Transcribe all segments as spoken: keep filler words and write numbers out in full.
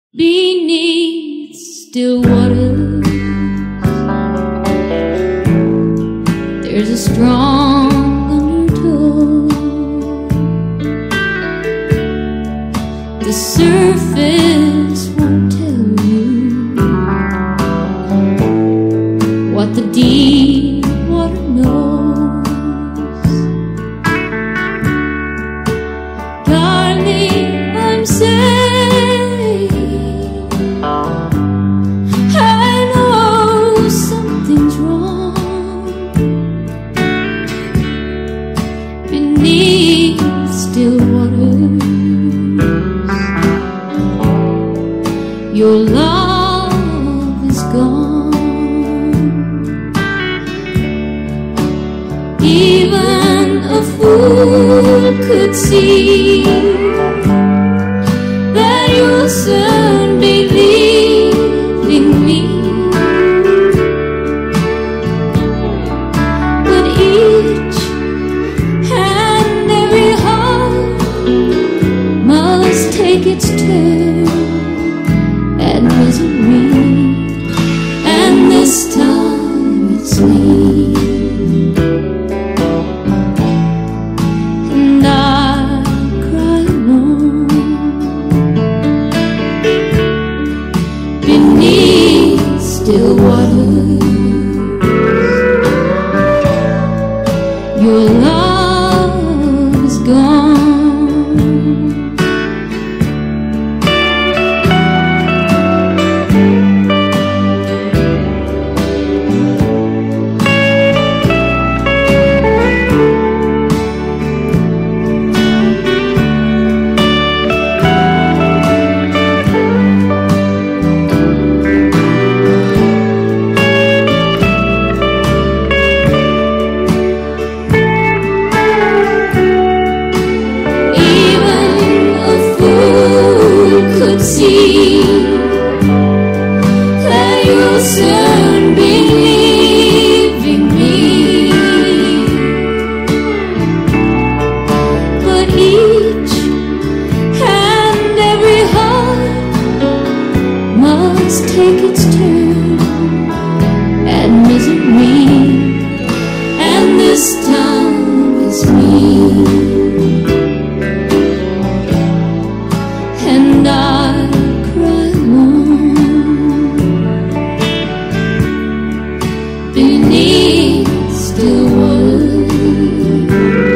beneath still waters. There's a strong undertow. The surface won't tell you what the deep water knows. Darling, I'm saying still waters, your love is gone. Even a fool could see that you'll soon be leaving me. But each take its turn at misery, and this time it's me, and I cry alone beneath still waters. Your love is gone. Could see that you'll soon be leaving me, but each and every heart must take its turn at misery, and this time it's me. And I cry alone beneath still waters.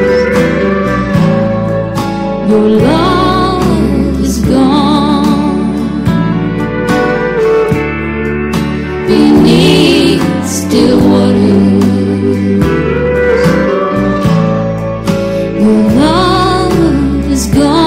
Your love is gone beneath still waters. Your love is gone.